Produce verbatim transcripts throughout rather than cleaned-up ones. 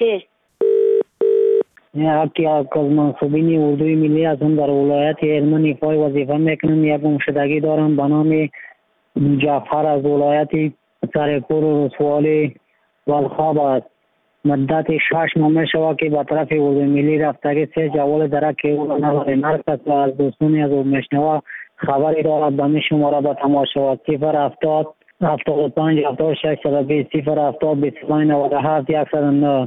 چه؟ یکی از منصوبین اردوی ملی هستم، در ولایت هلمند ایفای وظیفه میکنم. یک گمشدگی دارم به نام جعفر از ولایت سرکور و رسوالی والخاب است. مدت شش ماه می شود که به طرف اردوی ملی رفتگی سه جوال درک که او را نظر مرکز و از دوستانی از او میشنوه خبری دارد به می شماره به تماشا صفر هفتاد هفتاد و پنج هفتاد و شش صد و بیست صفر هفتاد بیست و پنج نود و هفت صد و نه.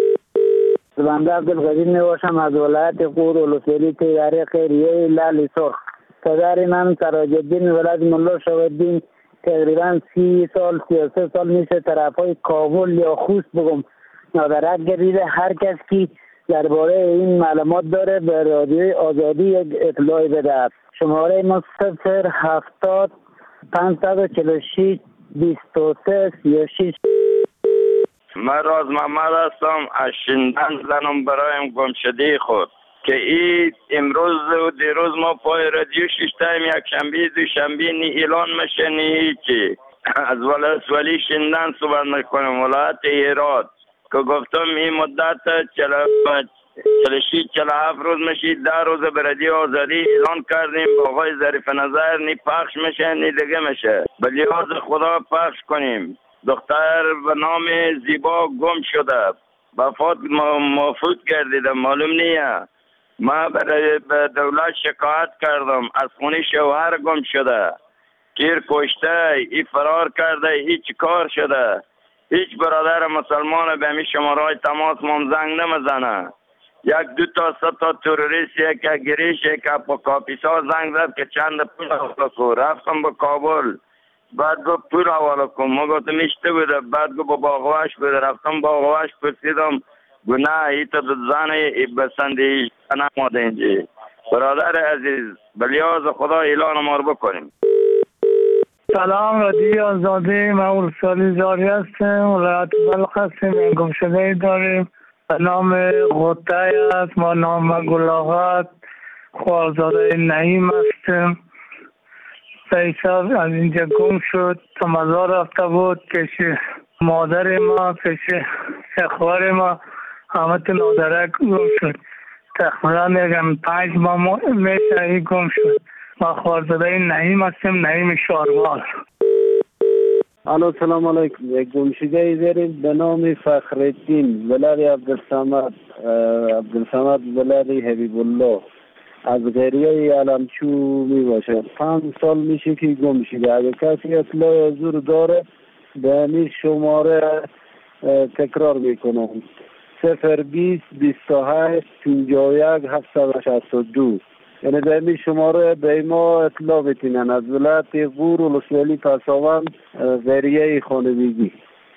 بنده عبدالقدیر می باشم از ولایت قور ولسوالی تیاری خیریه لالی سرخ. پدر من سراج‌الدین ولد ملا شاه‌الدین تقریبا سی سال سی و سه سال میشه طرفای کابل یا خوست بگم نادرک گریده. هر کس که درباره این معلومات داره به رادیوی آزادی یک اطلاعی بده. شماره ما صفر هفتاد پانصد و چهل و شش بیست و سه سی و شش. من راز محمد هستم از شندن زنم برایم گمشده خود که این امروز و دیروز ما پای رادیو ششتایم یک شنبه دو شنبه نی اعلان میشه نی هیچی. از ولسوالی شندن صحبت میکنم ولایت هرات که گفتم این مدت چهل و شش چهل و هفت روز میشه ده روز به رادیو آزادی اعلان کردیم با آقای ظریف نظر نی پخش میشه نی دیگه میشه. به لحاظ خدا پخش کنیم. دختر به نام زیبا گم شده وفات مفوت گردیده معلوم نیه. ما برای به دولت شکایت کردم از خونه شوهر گم شده گیر کشته ای فرار کرده هیچ کار شده. هیچ برادر مسلمان به می شمارای تماس مام زنگ نمزنه. یک دو تا سه تا تروریست یک گریش یک با کاپیسا زنگ زد که چند پول اخلاصو رفتم به کابل. بعد گفت پول حواله کن. ما گفتم اشته بوده. بعد گفت با باغواش بوده. رفتم باغواش پرسیدم گناه ایتا دو زنه بسنده نماده اینجا. برادر عزیز به لحاظ خدا اعلان ما رو بکنیم. سلام رادیو آزادی، من ولسوالی زاری هستم، ولایت بلخ هستیم. گمشده داریم به نام غطه است، ما نام گلاغت خوارزاده نعیم هستیم. سیسا از اینجا گم شد تا مزار رفته بود. پیش مادر ما پیش شخوار ما همه تو نادرک گم شد. تقریبا میگم پنج ماه میشه ای گم شد. ما خوارزاده نعیم هستیم، نعیم شاروال. الو سلام علیکم. یک گمشده ای داریم به نام فخرالدین ولد عبدالصمد عبدالصمد ولد حبیب الله از غریه علمچو می باشه. پنج سال میشه که گم شده. اگر کسی اطلاع حضور داره به این شماره تکرار میکنم صفر بیست بیست و هشت پنجاه و یک هفتصد و شصت و دو. یعنی به این شماره به ما اطلاع بتینن از ولایت غور ولسوالی پساوند غریه خانویگی.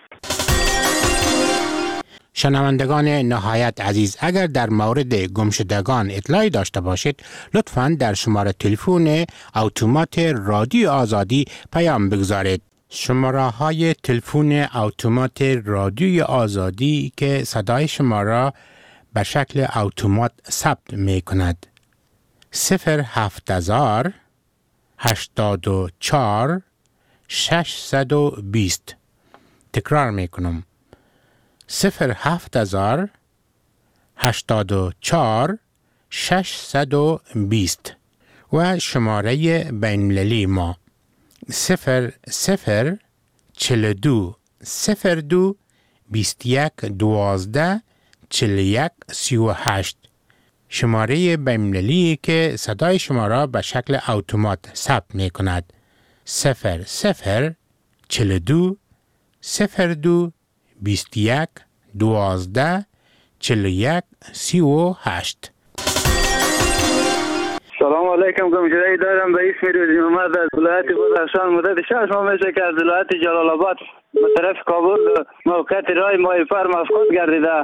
شنوندگان نهایت عزیز، اگر در مورد گمشدگان اطلاعی داشته باشید لطفاً در شماره تلفن اتومات رادیو آزادی پیام بگذارید. شماره های تلفن اتومات رادیو آزادی که صدای شما را به شکل اتومات ثبت می کند: صفر هفت هزار هشتاد و چهار ششصد و بیست. تکرار می کنم: صفر هفت هزار هشتاد و چهار ششصد و بیست. و شماره بین‌المللی ما صفر صفر چهل و دو صفر دو بیست و یک دوازده چهل و یک سی و هشت. شماره بین‌المللی که صدای شما را به شکل اتومات ثبت می کند: صفر صفر چهل و دو صفر دو بیست و یک دوازده چهل و یک سی و هشت. سلام علیکم. گمشده دارم به اسم روزی محمد از ولایت بدخشان. مدت شش ماه میشه که از ولایت جلال آباد به طرف کابل موقعیت راه ماهیفر مفقود گردیده.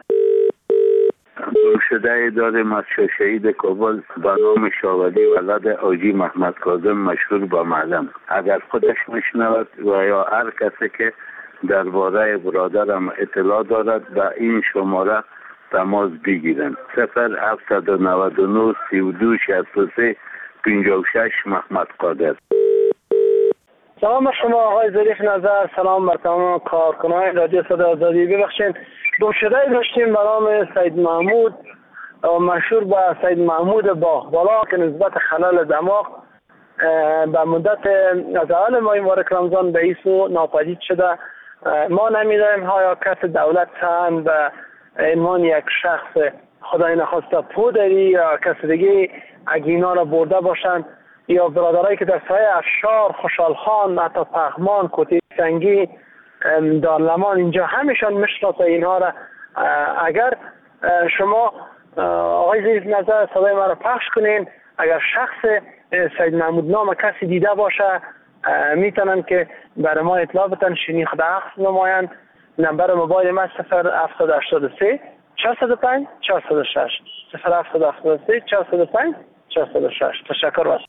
گمشده داریم از شهید کابل به نام شاولی ولد آجی محمد کاظم مشهور با معلم. اگر خودش میشنود و یا هر کسی که درباره برادرم اطلاع دارد به این شماره تماس بگیرن. صفر هفتصد و نود و نه سی و دو شصت و سه پنجاه و شش محمد قادر. سلام شما آقای ظریف نظر، سلام بر تمام کارکنان رادیو صدای آزادی. ببخشید گمشده داشتیم به نام سید محمود مشهور به سید محمود باغبالا که نسبت خلال دماغ به مدت از اول ماه مبارک رمضان به ایسو ناپدید شده. ما نمیدانیم ها یا کس دولت هم به عنوان یک شخص خدای نخواسته پودری یا کس دیگه اگینا را برده باشند یا برادرایی که در سایه افشار، خوشحال خان، حتی پخمان، کوتی سنگی، دارلمان اینجا همیشان مشناسه اینها را. اگر شما آقای ظریف نظر صدای ما را پخش کنین، اگر شخص سید محمود نام کسی دیده باشه میتونن که برای ما اطلاع بتن، شنیخته عکس نماین. نمبر موبایل ما صفر هفت هشت سه چهارصد و پنج چهارصد و شش صفر هفت هشت سه چهارصد و پنج چهارصد و شش. تشکر است.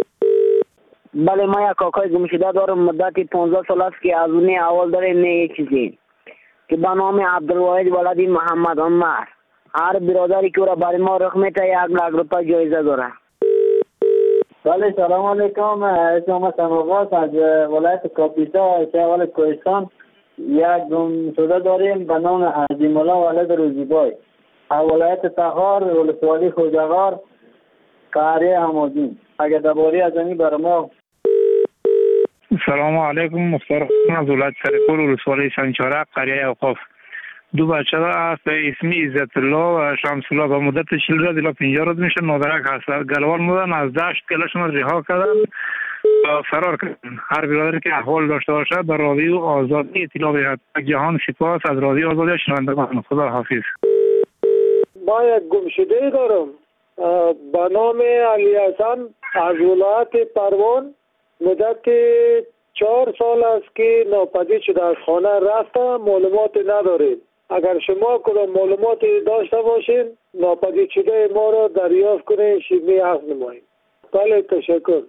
بله ما یک کاکای گمشده دارم، مدتی پانزده سال است که از اونی اول داره نه یک چیزی که به نام عبدالواحد ولدی محمد عمر. هر برادری که او را برای ما رخ میته یک لاک روپیه جایزه داره. بله سلام علیکم، شما سماوات از ولایت کاپیسا شمال کوهستان. یک گمشده داریم به نام عظیم الله ولد روزیبای از ولایت تخار ولسوالی خوجغار قریه همازین. اگر درباره از این برای ما. سلام علیکم، مختار از ولایت سرپور ولسوالی سنچارق قریه اوقاف. دو بچه است به اسم عزت الله و شمس الله به مدت چهل روز الی پنجاه روز میشه نادرک هست. گلوان بودن از دشت کلشون رها کردن و فرار کردن. هر برادری که احوال داشته باشد به رادیو آزادی اطلاع بدهد. جهان سپاس از رادیو آزادی شنوندگان. خدا حافظ. ما یک گمشده دارم به نام علی حسن از ولایت پروان. مدت چهار سال است که ناپدید شده، از خانه رفته، معلومات نداریم. اگر شما کدام معلوماتی داشته باشین ناپدید شده ما را دریافت کنین، شیوه عفو نمایید. بله تشکر.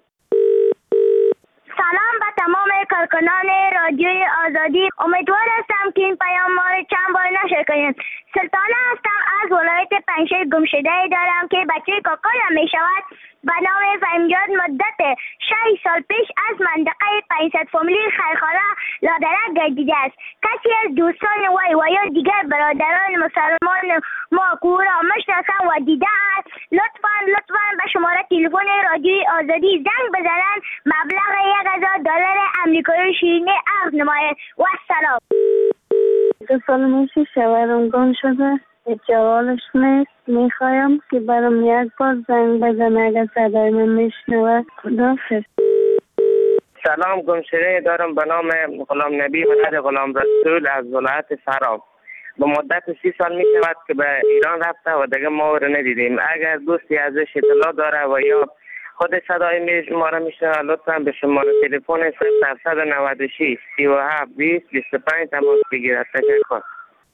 سلام به تمام کارکنان رادیوی آزادی. امیدوار هستم که این پیام ما را چند بار نشر کنید. سلطانه هستم از ولایت پنجشیر. گمشده دارم که بچه کاکایم می شود به نام فهیمجاد. مدت شش سال پیش از منطقه پنجصد فامیلی خیرخانه لادرک گردیده است. کسی از دوستان وی و یا دیگر برادران مسلمان ما که او را میشناسند و دیده است لطفا لطفا به شماره تلفن رادیوی آزادی زنگ بزنند، مبلغ یک هزار دلار امریکایی شیرینی عرض نماید. و السلام. دو سال میشه شوهرم گم شده، جوالش نیست. میخوایم که برام یک بار زنگ بزنه اگر صدای من میشنوه. خداحافظ. سلام، گمشده دارم به نام غلام نبی ولد غلام رسول از ولایت سراب. به مدت سی سال می شود که به ایران رفته و دیگه ما رو ندیدیم. اگر دوستی ازش اطلاع داره و یا خود صدای ما را میشنوه لطفا به شماره تلفن صفر هفتصد و نود و شش سی و هفت بیست بیست و پنج تماس بگیرد. تشکر.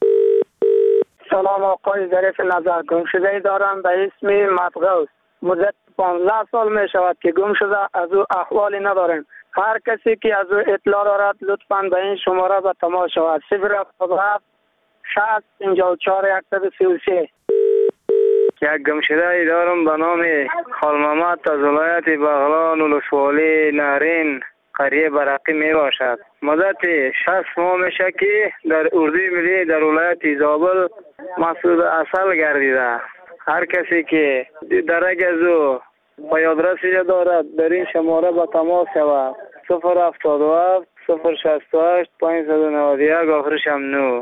سلام آقای ظریف نظر، گمشده دارم به اسم مطغوس. مدت پانزده سال می شود که گم شده، از او احوالی نداریم. هر کسی که از او اطلاع دارد لطفا به این شماره به تماس شود. صفر هفتاد و هفت شصت پنجاه و چهار صد و سی و سه. یک گمشده دارم به نام خال محمد از ولایت بغلان ولسوالی نارین قریه برقی می باشد. مدت شصت ماه میشه که در اردوی ملی در ولایت زابل مسعود اصل گردیده. هر کسی که درک از او پیادرسی دارد در این شماره به تماس شود. صفر هفتاد و هفت صفر شصت و هشت پانصد و نود و یک آخرش هم نو.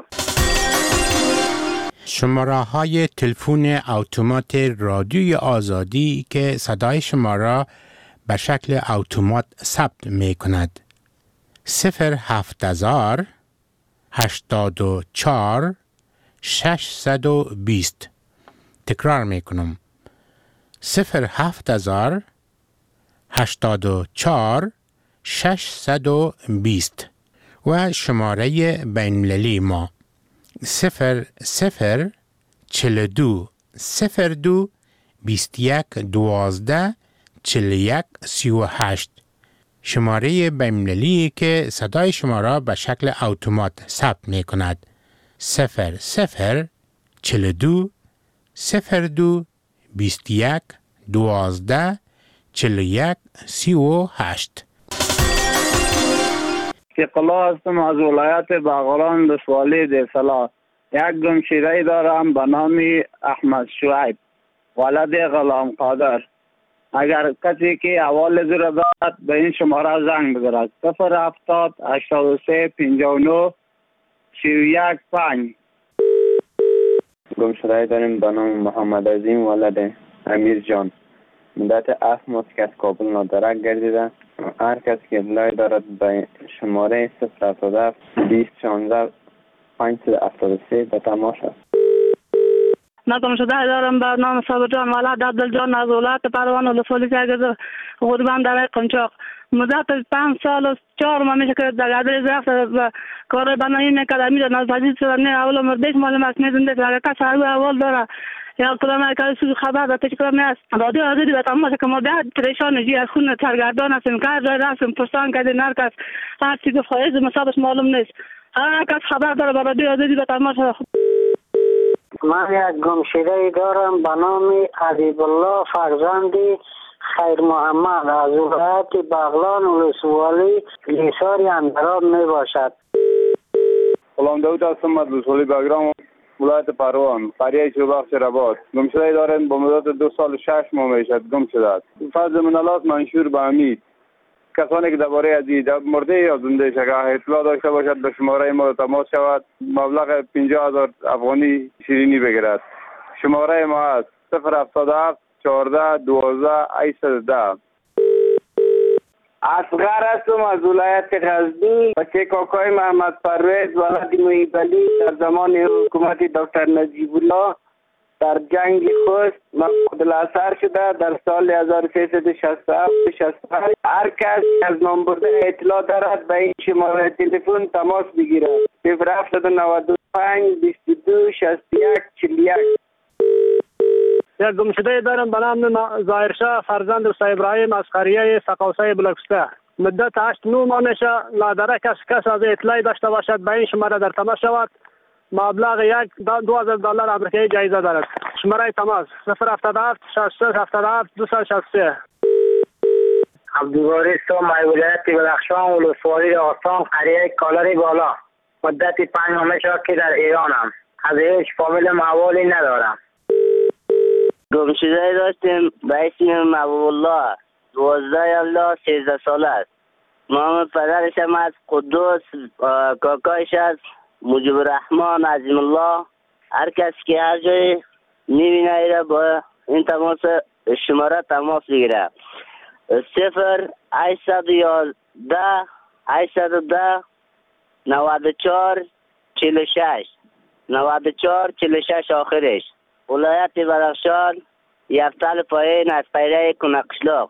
شماره های تلفن اتومات رادیوی آزادی که صدای شما را به شکل اتومات ثبت می کند. صفر هفت هزار هشتاد و چهار ششصد و بیست. تکرار می کنم. صفر هفت هزار هشتاد و چهار ششصد و بیست و شماره بین‌المللی ما صفر صفر چهل دو صفر دو بیست یک دوازده چهل یک سی و هشت. شماره بین‌المللی که صدای شما را به شکل اتومات ثبت می کند. صفر صفر چهل دو صفر دو بیست یک دوازده چهل یک سی و هشت. سیقلا هستم از ولایت بغلان ولسوالی دیسلا. یک گمشده دارم به نام احمد شعیب ولد غلام قادر. اگر کسی که احوال زیر دارد به این شماره زنگ بزند صفر هفتاد هشتاد و سه پنجاه و نه سی و یک پنج. گمشده داریم به نام محمد عظیم ولد امیر جان. مدت هفت ماه که از کابل نادرک گردیده. هر کس که اطلاعی دارد به شماره صفر هفتاد و هفت بیست شانزده پانصد و هفتاد و سه به تماس است. من گمشده دارم به نام صابر جان ولد عبدالجان از ولایت پروان ولسوالی سرگرد غربان در قنچاق. مدت پنج سال و چهار ماه میشه که در گردش رفت و کار بنایی میکرد. میره نازدید شدن اول مردش معلومات میدونده که اگر کس هر اول داره یا کلام که سوی خبر داده چه کلام نیست رادیو آزادی به تماس که ما بعد پریشان جی از خون سرگردان هستیم کار جای رفتیم پرسان کردیم هر کس هر چی گفت خواهد مصابش معلوم نیست. هر کس خبر داره به رادیو آزادی به تماس. من یک گمشده دارم به نام حبیب الله فرزندی خیر محمد از ولایت بغلان ولسوالی لیساری اندراب می باشد. غلام داود هستم از ولسوالی بغلان ولایت پروان قریه چوبخش رباط. گمشده دارم با مدت دو سال و شش ماه میشد گم شده است. فضل منالات منشور به امید. کسانی که درباره از مرده یا زنده شده اطلاع داشته باشد به شماره ما تماس شود. مبلغ پنجاه هزار افغانی شیرینی بگیرد. شماره ما است صفر هفتاد و هفت چهارده دوازده هشتصد و ده. اصغر هستم از ولایت غزنی. بچه کاکای محمد پرویز ولد محیب علی در زمان حکومت دکتر نجیب الله در جنگ خوست مفقود الاثر شده در سال هزار و سیصد و شصت و هفت شصت و هشت. هر کس از نامبرده اطلاع دارد به این شماره تلفن تماس بگیرد. صفر هفتاد و نود و پنج بیست و دو شصت و یک چهل و یک. یک گمشده دارم به نام ظاهرشاه فرزند رسا ابراهیم از قریه سقوسه بلوکسته. مدت هشت نو ماه میشه نادره کس کس از اطلاعی داشته باشد به این شماره در تماس شود. مبلغ یک دو هزار دلار امریکایی جایزه دارد. شماره تماس صفر هفتاد و هفت شصت و سه هفتاد و هفت دویست و شصت و سه. عبدالوارث من ولایت بدخشان ولسوالی آسان قریه کالری بالا. مدت پنج ماه میشه که در ایرانم. از هیچ فامیل محوالی ندارم. گمشده داشتیم به اسم محبوب الله دوازده الله سیزده ساله است. نام پدرش هم از قدوس، کاکایش از مجیب الرحمن عظیم الله. هر کس که هر جای میبینه ایره با این تماس شماره تماس بگیره. صفر هشتصد و یازده هشتصد و ده نود و چهار چهل و شش نود و چهار چهل و شش آخرش. ولایت بدخشان یفتل پایین از پیره کنقشلاق.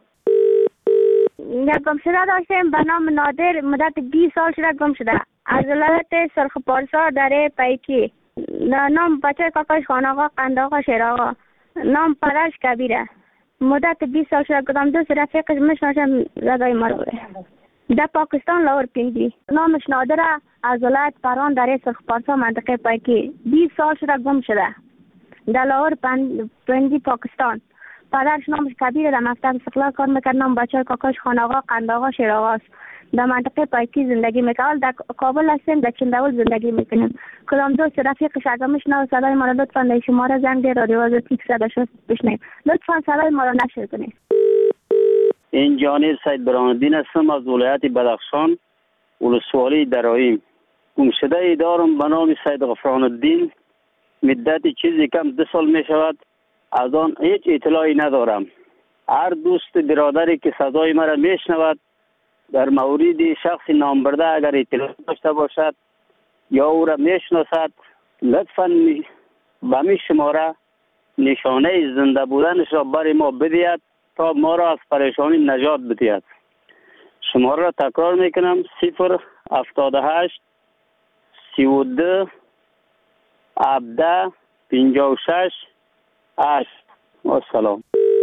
یک گمشده داشتیم به نام نادر مدت بیست سال شده گم شده از ولایت سرخ پارسا در پیکی. نام بچه کاکاش خان آقا قند آقا شیر آقا. نام پدرش کبیره. مدت بیست سال شده کدام دوست رفیقش مشناشم زدای مرگوه در پاکستان لاور پینگی. نامش نادره از ولایت پروان در سرخ پارسا منطقه پیکی. بیست سال شده گم شده در لاور پنجی پاکستان. پدرش نامش کبیره در مکتب استقلال کار میکرد. نام بچه کاکاش خان آقا قند آقا شیر آقا است. در منطقه پایکی زندگی میکنم. در کابل هستیم در چندول زندگی میکنیم. کدام دوست رفیقش اگر میشنوه صدای ما را لطفا در شماره زنگ ده رادیو آزادی صدا شد بشنویم. لطفا صدای ما را نشر کنید. این جانب سید برهان‌الدین هستم از ولایت بدخشان ولسوالی درایم. گمشده دارم به نام سید غفران الدین. مدت چیزی کم دو سال می شود از آن هیچ اطلاعی ندارم. هر دوست برادری که صدای مرا میشنود در مورد شخص نامبرده اگر اطلاع داشته باشد یا او را میشناسد لطفاً به می شماره نشانه زنده بودنش را برای ما بدهید تا ما را از پریشانی نجات بدهد. شماره را تکرار میکنم صفر هفتاد و هشت سی و دو هفده پنجاه و شش هشت. السلام.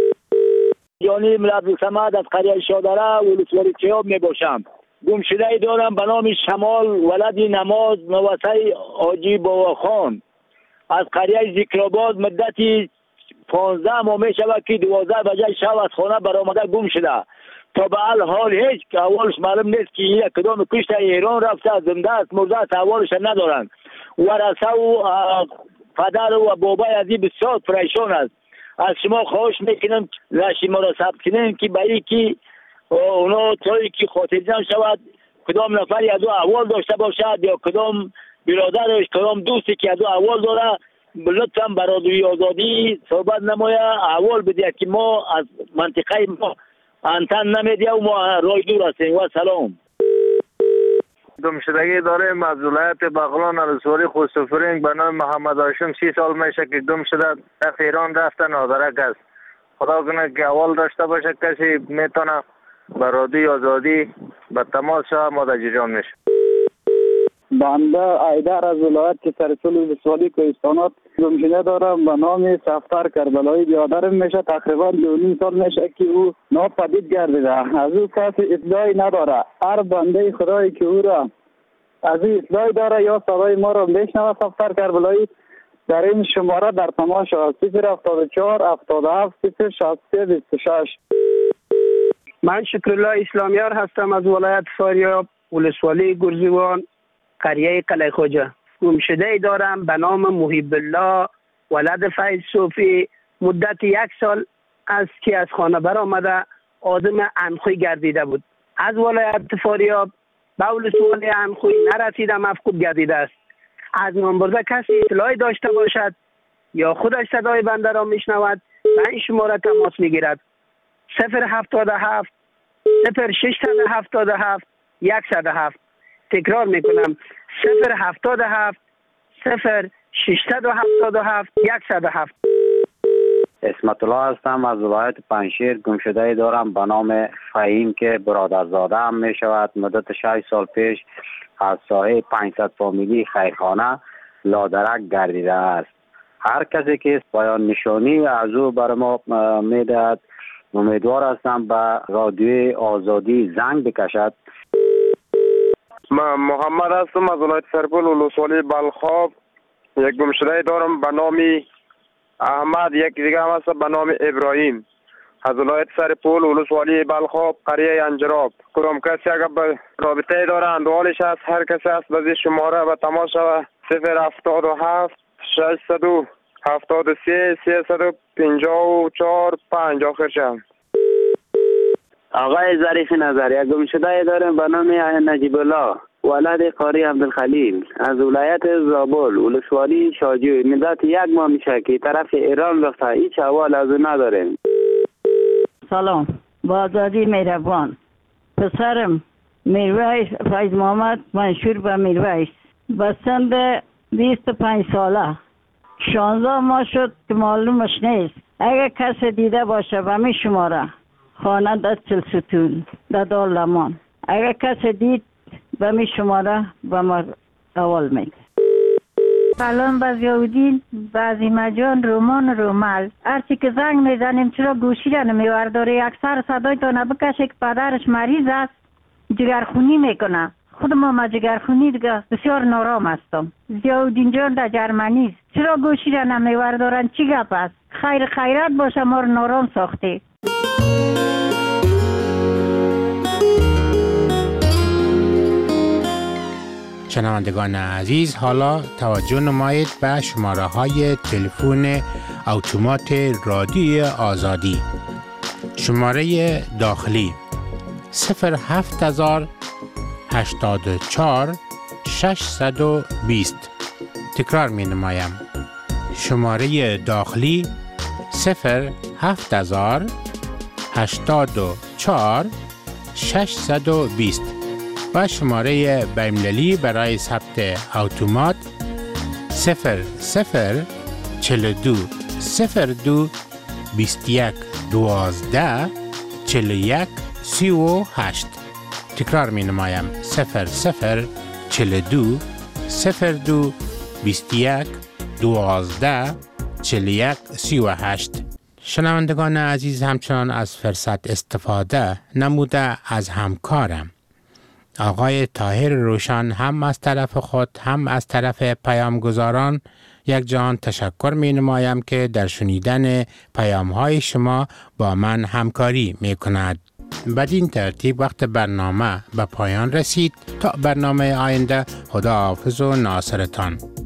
جانی عبدالصمد از قریه شادره ولسوالی چیاب می باشم. گمشده دارم به نام شمال ولد نماز نوسه حاجی باواخان از قریه ذکرآباد. مدتی پانزده ماه می شود که دوازده بجه شب از خانه برآمده گم شده. تا به حال حال هیچ احوالش معلوم نیست که یک کدام کشته ایران رفته زنده است مرده است احوالش ندارند. ورثه و پدر و بابای عزیز بسیار پریشان است. از شما خواهش میکنم شما را ثبت کنیم که برای که اونا طوری که خاطرجمع شود کدام نفری از او احوال داشته باشد یا کدام برادرش کدام دوستی که از او احوال داره لطفا برادری آزادی صحبت نمایه احوال بده که ما از منطقه ما انتن نمیدیم و ما رای دور هستیم. و سلام. گمشدگی داریم از ولایت بغلان الاسواری خوستفرینگ به نام محمد هاشم. سی سال میشه که گم شده رفت ایران رفته نادرک است. خدا کنه که اول داشته باشه کسی میتونه برادری آزادی به تماس شود ما در جریان میشه. بنده ایدر از ولایت که سرسول ولسوالی کوهستانات گمشده دارم به نام صفدر کربلایی. بیادرم میشه تقریبا دو نیم سال میشه که او ناپدید گردیده. از او کسی اطلاعی نداره. هر بنده خدایی که او را از او اطلاعی داره یا صدای ما را بشنوه صفدر کربلایی در این شماره در تماس صفر هفتاد و چهار هفتاد و هفت صفر شصت و سه بیست و شش. من شکرالله اسلامیار هستم از ولایت فاریاب ولسوالی گرزیوان قریه قلعه خوجه. گمشده دارم به نام محب الله ولد فیض صوفی. مدت یک سال است که از خانه برآمده آدم انخوی گردیده بود. از ولایت فاریاب به ولسوالی انخوی نرسیده مفقود گردیده است. از نامبرده کسی اطلاعی داشته باشد یا خودش صدای بنده را میشنود به این شماره تماس میگیرد. صفر هفتاد و هفت صفر ششصد و هفتاد و هفت صد و هفت. تکرار میکنم صفر هفتاد و هفت صفر ششصد و هفتاد و هفت صد و هفت. اسمت الله هستم از ولایت پنجشیر. گمشده دارم به نام فهیم که برادرزاده هم می شود. مدت شش سال پیش از ساحه پانصد فامیلی خیرخانه لادرک گردیده است. هر کسی که پایان نشانی از او بر ما می دهد امیدوار هستم به رادیوی آزادی زنگ بکشد. من محمد هستم از ولایت سرپل ولسوالی بلخاب. یک گمشده دارم به نام احمد، یک دیگه هم هست به نام ابراهیم از ولایت سرپل ولسوالی بلخاب قریه انجراب. کدام کسی اگر به رابطه داره اندوالش هست هر کسی هست به شماره به تماس شود صفر هفتاد و هفت ششصد و هفتاد و سه سیصد و پنجاه و چهار پنج آخر شد. آقای ظریف نظر یک گمشده داریم به نام نجیب الله ولد قاری عبدالخلیل از ولایت زابل ولسوالی شاجوی. مدت یک ماه میشه که طرف ایران رفته هیچ احوال از او نداریم. سلام، با آزادی مهربان. پسرم میرویس فیض محمد منشور به میرویس به سن بیست و پنج ساله شانزده ماه شد که معلومش نیست. اگر کسی دیده باشه به می شماره خانه در چلستون در دار لمان اگر کسی دید به می شماره به ما اول میگه. سلام به ضیاءالدین، به عظیمه جان، رومان رومل. هرچی که زنگ میزنیم چرا گوشی را نمیورداره؟ اکثر صدای تا نبکشه که پدرش مریض است جگرخونی میکنه. خود ما ما جگرخونی دیگه بسیار نارام هستم. ضیاءالدین جان در جرمنی است. چرا گوشی را نمیوردارن؟ چی گپ است؟ خیر خیرات باشه ما رو نارام ساخته. شنوندگان عزیز، حالا توجه نمایید به شماره های تلفن اتومات رادیو آزادی. شماره داخلی صفر هفت هزار هشتاد و چهار ششصد و بیست. تکرار می نمایم. شماره داخلی صفر هفت هزار هشتاد و چهار ششصد و بیست و شماره بین‌المللی برای ثبت اتومات صفر صفر چهل و دو صفر دو بیست و یک دوازده چهل و یک سی و هشت. تکرار می نمایم صفر صفر چهل و دو صفر دو بیست و یک دوازده چهل و یک سی و هشت. شنوندگان عزیز، همچنان از فرصت استفاده نموده از همکارم آقای طاهر روشن هم از طرف خود هم از طرف پیامگزاران یک جان تشکر می نمایم که در شنیدن پیام های شما با من همکاری می کند. بدین ترتیب وقت برنامه به پایان رسید. تا برنامه آینده خدا حافظ و ناصرتان.